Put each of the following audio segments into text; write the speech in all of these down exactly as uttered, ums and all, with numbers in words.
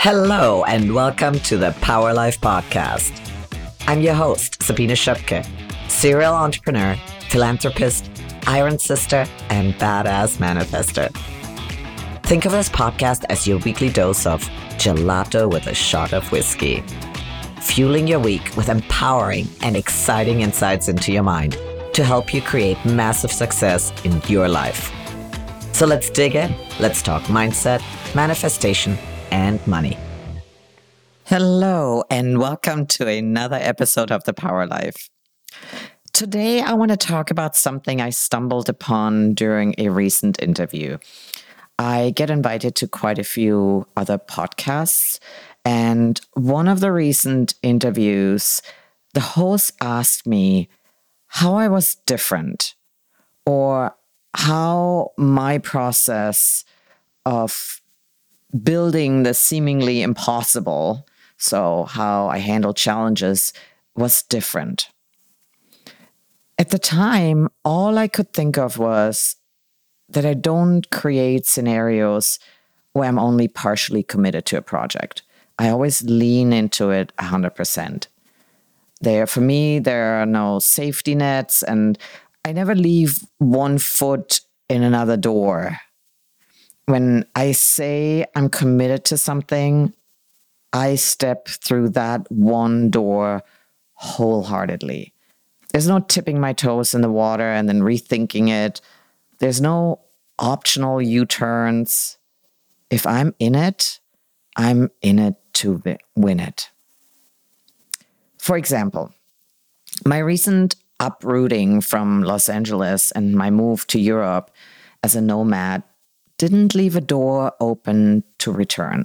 Hello and welcome to the Power Life Podcast. I'm your host, Sabina Schöpke, serial entrepreneur, philanthropist, iron sister, and badass manifester. Think of this podcast as your weekly dose of gelato with a shot of whiskey, fueling your week with empowering and exciting insights into your mind to help you create massive success in your life. So let's dig in. Let's talk mindset, manifestation, and money. Hello, and welcome to another episode of The Power Life. Today, I want to talk about something I stumbled upon during a recent interview. I get invited to quite a few other podcasts, and one of the recent interviews, the host asked me how I was different or how my process of building the seemingly impossible, so how I handle challenges, was different. At the time, all I could think of was that I don't create scenarios where I'm only partially committed to a project. I always lean into it one hundred percent. There, for me, there are no safety nets, and I never leave one foot in another door. When I say I'm committed to something, I step through that one door wholeheartedly. There's no tipping my toes in the water and then rethinking it. There's no optional U-turns. If I'm in it, I'm in it to win it. For example, my recent uprooting from Los Angeles and my move to Europe as a nomad didn't leave a door open to return.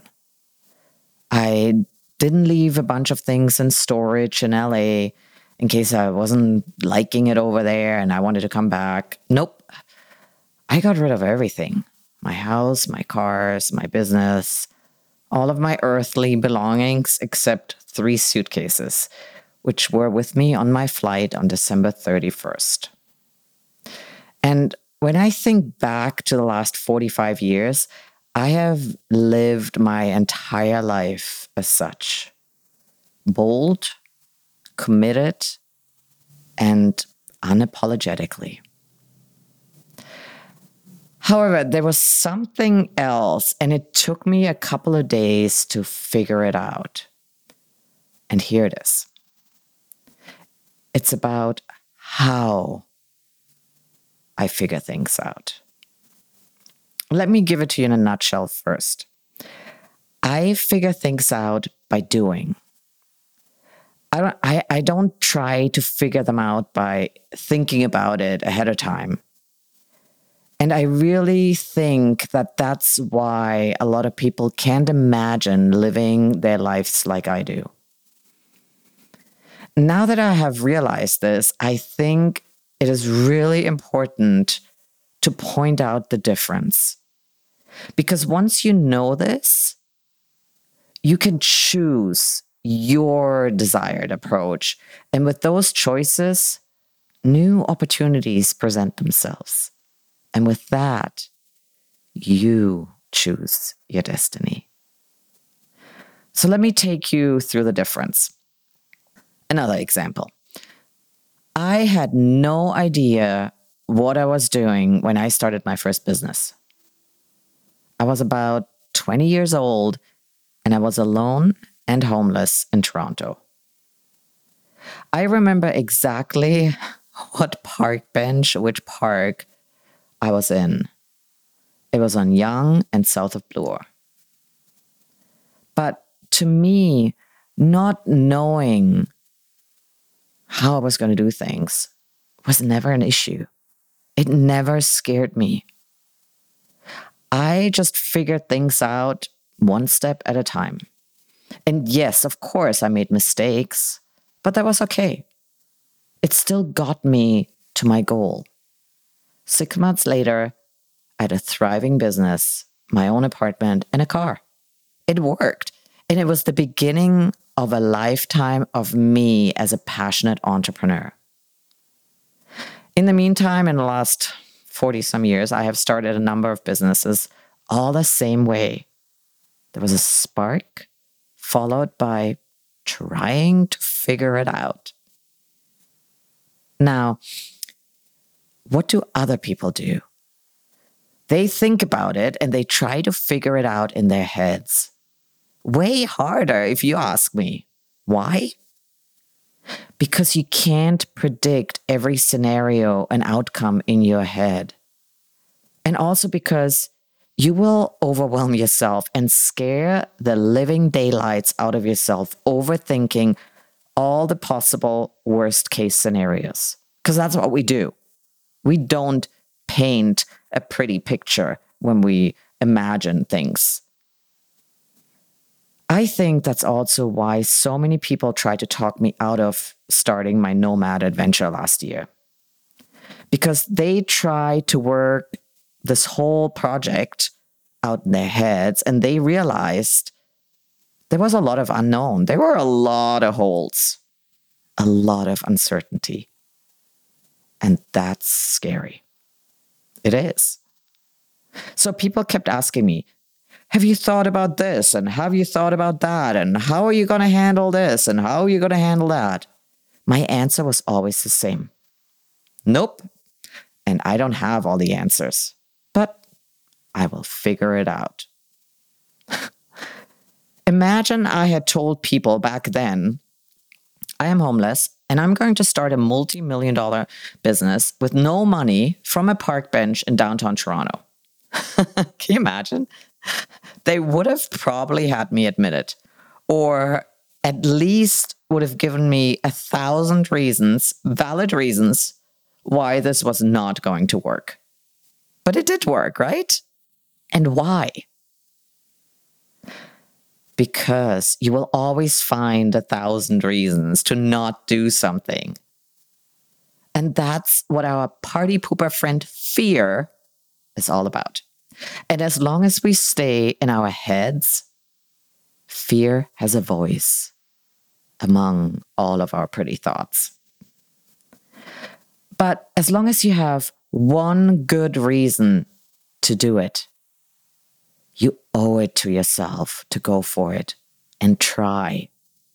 I didn't leave a bunch of things in storage in L A in case I wasn't liking it over there and I wanted to come back. Nope. I got rid of everything. My house, my cars, my business, all of my earthly belongings except three suitcases, which were with me on my flight on December thirty-first. And when I think back to the last forty-five years, I have lived my entire life as such. Bold, committed, and unapologetically. However, there was something else, and it took me a couple of days to figure it out. And here it is. It's about how I figure things out. Let me give it to you in a nutshell first. I figure things out by doing. I don't, I, I don't try to figure them out by thinking about it ahead of time. And I really think that that's why a lot of people can't imagine living their lives like I do. Now that I have realized this, I think it is really important to point out the difference. Because once you know this, you can choose your desired approach. And with those choices, new opportunities present themselves. And with that, you choose your destiny. So let me take you through the difference. Another example. I had no idea what I was doing when I started my first business. I was about twenty years old and I was alone and homeless in Toronto. I remember exactly what park bench, which park I was in. It was on Yonge and south of Bloor. But to me, not knowing how I was going to do things was never an issue. It never scared me. I just figured things out one step at a time. And yes, of course, I made mistakes, but that was okay. It still got me to my goal. Six months later, I had a thriving business, my own apartment, and a car. It worked. And it was the beginning of a lifetime of me as a passionate entrepreneur. In the meantime, in the last forty some years, I have started a number of businesses all the same way. There was a spark, followed by trying to figure it out. Now, what do other people do? They think about it and they try to figure it out in their heads. Way harder, if you ask me. Why? Because you can't predict every scenario and outcome in your head. And also because you will overwhelm yourself and scare the living daylights out of yourself, overthinking all the possible worst case scenarios. Because that's what we do. We don't paint a pretty picture when we imagine things. I think that's also why so many people tried to talk me out of starting my nomad adventure last year. Because they tried to work this whole project out in their heads and they realized there was a lot of unknown. There were a lot of holes, a lot of uncertainty. And that's scary. It is. So people kept asking me, have you thought about this? And have you thought about that? And how are you going to handle this? And how are you going to handle that? My answer was always the same. Nope. And I don't have all the answers, but I will figure it out. Imagine I had told people back then, I am homeless and I'm going to start a multi-million dollar business with no money from a park bench in downtown Toronto. Can you imagine? They would have probably had me admit it, or at least would have given me a thousand reasons, valid reasons, why this was not going to work. But it did work, right? And why? Because you will always find a thousand reasons to not do something. And that's what our party pooper friend fear is all about. And as long as we stay in our heads, fear has a voice among all of our pretty thoughts. But as long as you have one good reason to do it, you owe it to yourself to go for it and try.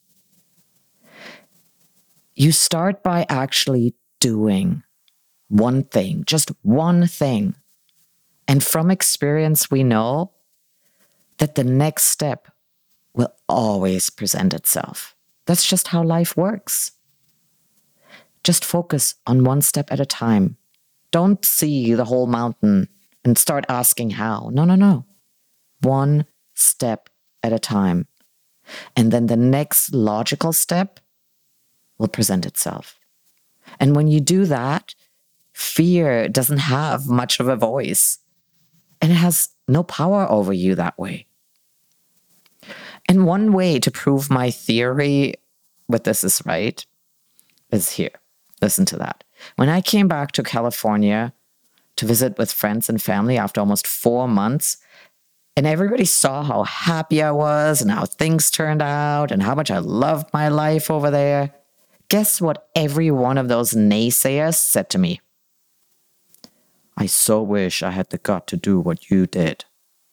You start by actually doing one thing, just one thing. And from experience, we know that the next step will always present itself. That's just how life works. Just focus on one step at a time. Don't see the whole mountain and start asking how. No, no, no. One step at a time. And then the next logical step will present itself. And when you do that, fear doesn't have much of a voice. And it has no power over you that way. And one way to prove my theory with this is right is here. Listen to that. When I came back to California to visit with friends and family after almost four months, and everybody saw how happy I was and how things turned out and how much I loved my life over there, guess what every one of those naysayers said to me? I so wish I had the gut to do what you did.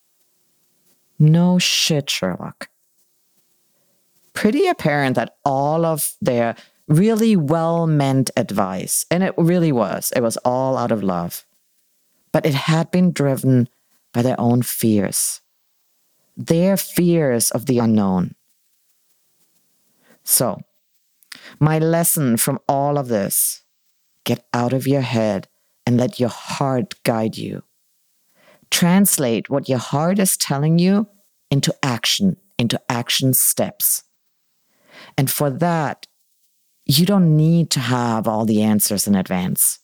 No shit, Sherlock. Pretty apparent that all of their really well-meant advice, and it really was, it was all out of love, but it had been driven by their own fears. Their fears of the unknown. So, my lesson from all of this, get out of your head and let your heart guide you. Translate what your heart is telling you into action, into action steps. And for that, you don't need to have all the answers in advance.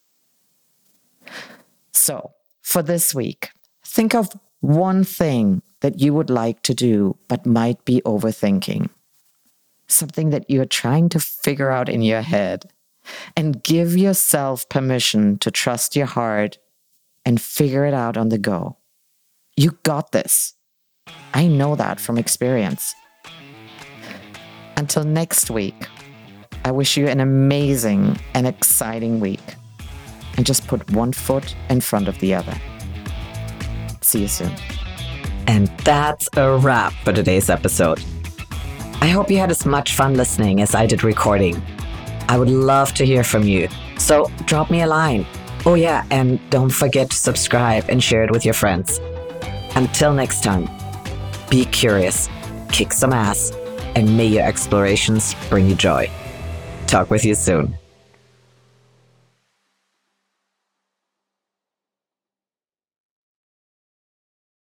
So, for this week, think of one thing that you would like to do but might be overthinking. Something that you're trying to figure out in your head. And give yourself permission to trust your heart and figure it out on the go. You got this. I know that from experience. Until next week, I wish you an amazing and exciting week. And just put one foot in front of the other. See you soon. And that's a wrap for today's episode. I hope you had as much fun listening as I did recording. I would love to hear from you, so drop me a line. Oh yeah, and don't forget to subscribe and share it with your friends. Until next time, be curious, kick some ass, and may your explorations bring you joy. Talk with you soon.